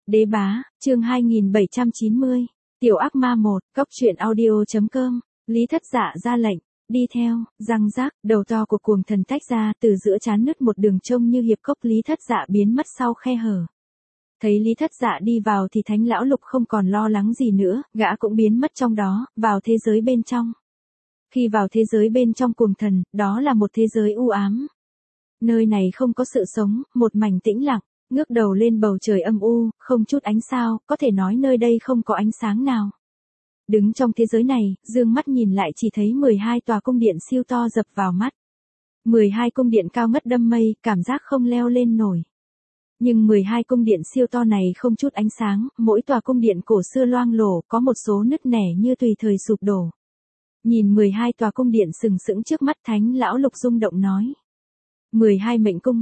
Đế bá, chương 2790, Tiểu ác ma 1, Cóc truyện audio.com, Lý Thất Dạ ra lệnh, đi theo, răng rác, đầu to của cuồng thần tách ra, từ giữa trán nứt một đường trông như hiệp cốc. Lý Thất Dạ biến mất sau khe hở. Thấy Lý Thất Dạ đi vào thì Thánh Lão Lục không còn lo lắng gì nữa, gã cũng biến mất trong đó, vào thế giới bên trong. Khi vào thế giới bên trong cuồng thần, đó là một thế giới u ám. Nơi này không có sự sống, một mảnh tĩnh lặng. Ngước đầu lên bầu trời âm u, không chút ánh sao, có thể nói nơi đây không có ánh sáng nào. Đứng trong thế giới này, dương mắt nhìn lại chỉ thấy 12 tòa cung điện siêu to dập vào mắt. 12 cung điện cao ngất đâm mây, cảm giác không leo lên nổi. Nhưng 12 cung điện siêu to này không chút ánh sáng, mỗi tòa cung điện cổ xưa loang lổ, có một số nứt nẻ như tùy thời sụp đổ. Nhìn 12 tòa cung điện sừng sững trước mắt, Thánh Lão Lục rung động nói. 12 mệnh cung,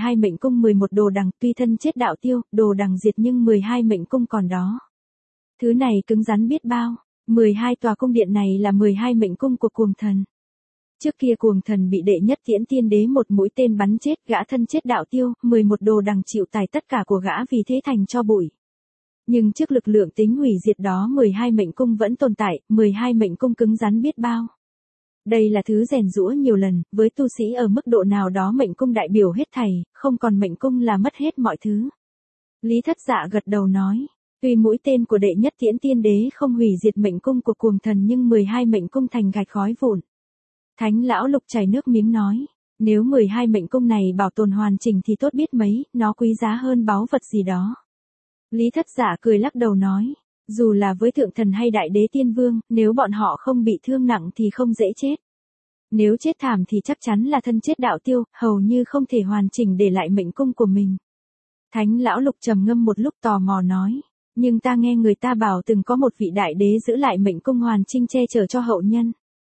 11 đồ đằng, tuy thân chết đạo tiêu, đồ đằng diệt nhưng 12 mệnh cung còn đó. Thứ này cứng rắn biết bao, 12 tòa cung điện này là 12 mệnh cung của cuồng thần. Trước kia cuồng thần bị đệ nhất Tiễn Tiên Đế một mũi tên bắn chết, gã thân chết đạo tiêu, 11 đồ đằng chịu tài tất cả của gã vì thế thành tro bụi. Nhưng trước lực lượng tính hủy diệt đó 12 mệnh cung vẫn tồn tại, 12 mệnh cung cứng rắn biết bao. Đây là thứ rèn giũa nhiều lần, với tu sĩ ở mức độ nào đó mệnh cung đại biểu hết thảy, không còn mệnh cung là mất hết mọi thứ. Lý Thất Dạ gật đầu nói, tuy mũi tên của đệ nhất Tiễn Tiên Đế không hủy diệt mệnh cung của cuồng thần nhưng 12 mệnh cung thành gạch khói vụn. Thánh Lão Lục chảy nước miếng nói, nếu 12 mệnh cung này bảo tồn hoàn chỉnh thì tốt biết mấy, nó quý giá hơn báu vật gì đó. Lý Thất Dạ cười lắc đầu nói, dù là với thượng thần hay đại đế tiên vương, nếu bọn họ không bị thương nặng thì không dễ chết. Nếu chết thảm thì chắc chắn là thân chết đạo tiêu, hầu như không thể hoàn chỉnh để lại mệnh cung của mình. Thánh Lão Lục trầm ngâm một lúc tò mò nói, nhưng ta nghe người ta bảo từng có một vị đại đế giữ lại mệnh cung hoàn chỉnh che chở cho hậu nhân.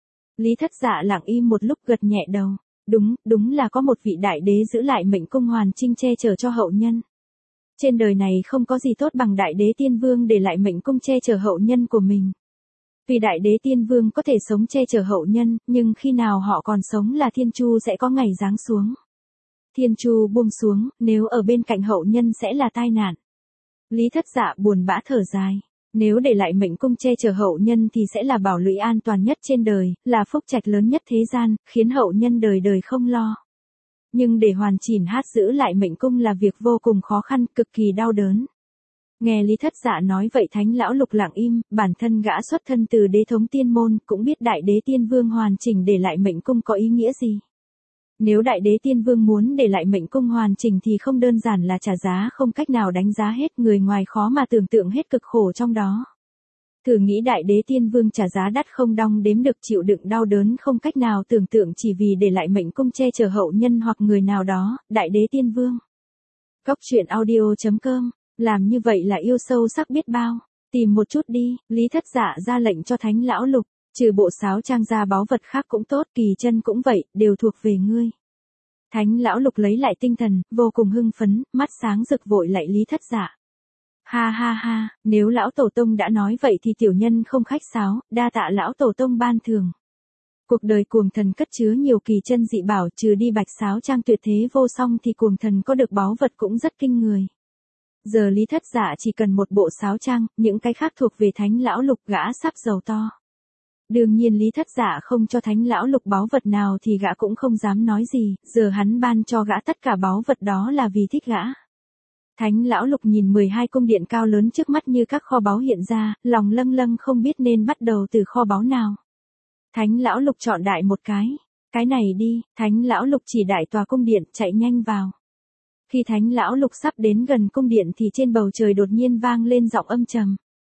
Lý Thất Dạ lặng im một lúc gật nhẹ đầu, đúng là có một vị đại đế giữ lại mệnh cung hoàn chỉnh che chở cho hậu nhân. Trên đời này không có gì tốt bằng đại đế tiên vương để lại mệnh cung che chở hậu nhân của mình. Vì đại đế tiên vương có thể sống che chở hậu nhân, nhưng khi nào họ còn sống là thiên chu sẽ có ngày giáng xuống. Thiên chu buông xuống, nếu ở bên cạnh hậu nhân sẽ là tai nạn. Lý Thất Dạ buồn bã thở dài. Nếu để lại mệnh cung che chở hậu nhân thì sẽ là bảo lũy an toàn nhất trên đời, là phúc trạch lớn nhất thế gian, khiến hậu nhân đời đời không lo. Nhưng để hoàn chỉnh giữ lại mệnh cung là việc vô cùng khó khăn, cực kỳ đau đớn. Nghe Lý Thất Dạ nói vậy Thánh Lão Lục lặng im, bản thân gã xuất thân từ đế thống tiên môn, cũng biết đại đế tiên vương hoàn chỉnh để lại mệnh cung có ý nghĩa gì. Nếu đại đế tiên vương muốn để lại mệnh cung hoàn chỉnh thì không đơn giản là trả giá không cách nào đánh giá hết, người ngoài khó mà tưởng tượng hết cực khổ trong đó. Thử nghĩ đại đế tiên vương trả giá đắt không đong đếm được, chịu đựng đau đớn không cách nào tưởng tượng chỉ vì để lại mệnh cung che chở hậu nhân hoặc người nào đó, đại đế tiên vương. Cóc truyện audio.com, làm như vậy là yêu sâu sắc biết bao. Tìm một chút đi, Lý Thất Dạ ra lệnh cho Thánh Lão Lục, trừ bộ sáo trang ra báu vật khác cũng tốt, kỳ chân cũng vậy, đều thuộc về ngươi. Thánh Lão Lục lấy lại tinh thần, vô cùng hưng phấn, mắt sáng rực vội lại Lý Thất Dạ. Ha ha ha, nếu lão tổ tông đã nói vậy thì tiểu nhân không khách sáo, đa tạ lão tổ tông ban thưởng. Cuộc đời cuồng thần cất chứa nhiều kỳ chân dị bảo, trừ đi bạch sáo trang tuyệt thế vô song thì cuồng thần có được báu vật cũng rất kinh người. Giờ Lý Thất Dạ chỉ cần một bộ sáo trang, những cái khác thuộc về Thánh Lão Lục, gã sắp giàu to. Đương nhiên Lý Thất Dạ không cho Thánh Lão Lục báu vật nào thì gã cũng không dám nói gì, giờ hắn ban cho gã tất cả báu vật đó là vì thích gã. Thánh Lão Lục nhìn 12 cung điện cao lớn trước mắt như các kho báu hiện ra, lòng lâng lâng không biết nên bắt đầu từ kho báu nào. Thánh Lão Lục chọn đại một cái này đi. Thánh Lão Lục chỉ đại tòa cung điện, chạy nhanh vào. Khi Thánh Lão Lục sắp đến gần cung điện thì trên bầu trời đột nhiên vang lên giọng âm trầm.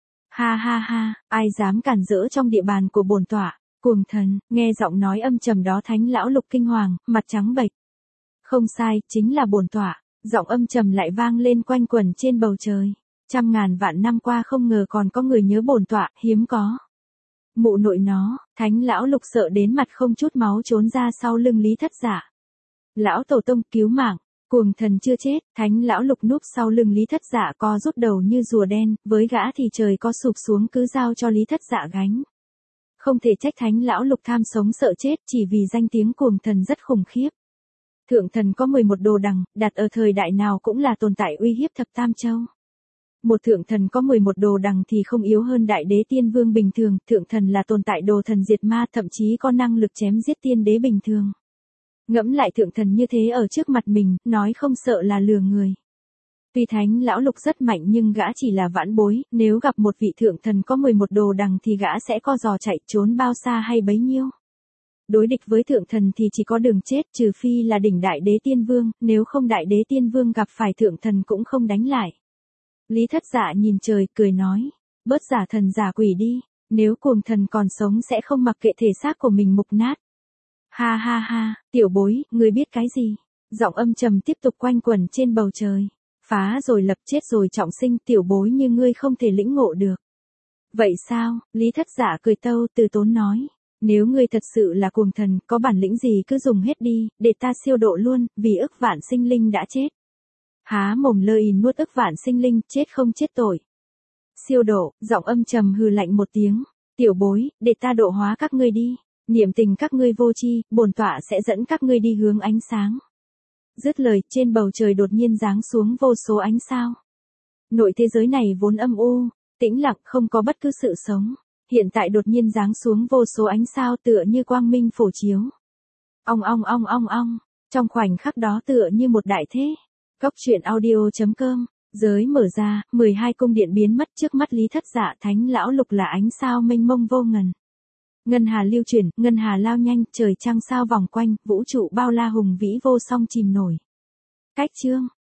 Ha ha ha, ai dám cản rỡ trong địa bàn của bổn tọa, cuồng thần. Nghe giọng nói âm trầm đó Thánh Lão Lục kinh hoàng, mặt trắng bệch. Không sai, chính là bổn tọa. Giọng âm trầm lại vang lên quanh quẩn trên bầu trời. Trăm ngàn vạn năm qua không ngờ còn có người nhớ bổn tọa, hiếm có. Mụ nội nó, Thánh Lão Lục sợ đến mặt không chút máu trốn ra sau lưng Lý Thất Dạ. Lão tổ tông cứu mạng, cuồng thần chưa chết. Thánh Lão Lục núp sau lưng Lý Thất Dạ co rút đầu như rùa đen, với gã thì trời có sụp xuống cứ giao cho Lý Thất Dạ gánh. Không thể trách Thánh Lão Lục tham sống sợ chết, chỉ vì danh tiếng cuồng thần rất khủng khiếp. Thượng thần có 11 đồ đằng, đặt ở thời đại nào cũng là tồn tại uy hiếp thập tam châu. Một thượng thần có 11 đồ đằng thì không yếu hơn đại đế tiên vương bình thường, thượng thần là tồn tại đồ thần diệt ma, thậm chí có năng lực chém giết tiên đế bình thường. Ngẫm lại thượng thần như thế ở trước mặt mình, nói không sợ là lừa người. Tuy Thánh Lão Lục rất mạnh nhưng gã chỉ là vãn bối, nếu gặp một vị thượng thần có 11 đồ đằng thì gã sẽ co giò chạy trốn bao xa hay bấy nhiêu. Đối địch với thượng thần thì chỉ có đường chết, trừ phi là đỉnh đại đế tiên vương, nếu không đại đế tiên vương gặp phải thượng thần cũng không đánh lại. Lý Thất Dạ nhìn trời, cười nói, bớt giả thần giả quỷ đi, nếu cuồng thần còn sống sẽ không mặc kệ thể xác của mình mục nát. Ha ha ha, tiểu bối, ngươi biết cái gì? Giọng âm trầm tiếp tục quanh quẩn trên bầu trời. Phá rồi lập, chết rồi trọng sinh, tiểu bối như ngươi không thể lĩnh ngộ được. Vậy sao? Lý Thất Dạ cười tâu từ tốn nói. Nếu ngươi thật sự là cuồng thần, có bản lĩnh gì cứ dùng hết đi, để ta siêu độ luôn, vì ức vạn sinh linh đã chết. Há mồm lơ ìn nuốt ức vạn sinh linh, chết không chết tội. Siêu độ, giọng âm trầm hừ lạnh một tiếng. Tiểu bối, để ta độ hóa các ngươi đi. Niệm tình các ngươi vô tri, bổn tọa sẽ dẫn các ngươi đi hướng ánh sáng. Dứt lời, trên bầu trời đột nhiên giáng xuống vô số ánh sao. Nội thế giới này vốn âm u, tĩnh lặng, không có bất cứ sự sống. Hiện tại đột nhiên giáng xuống vô số ánh sao tựa như quang minh phổ chiếu. Ong ong ong ong ong, trong khoảnh khắc đó tựa như một đại thế. Cốc truyện audio.com, giới mở ra, 12 cung điện biến mất trước mắt Lý Thất Dạ. Thánh Lão Lục là ánh sao mênh mông vô ngần. Ngân hà lưu chuyển, ngân hà lao nhanh, trời trăng sao vòng quanh, vũ trụ bao la hùng vĩ vô song chìm nổi. Cách chương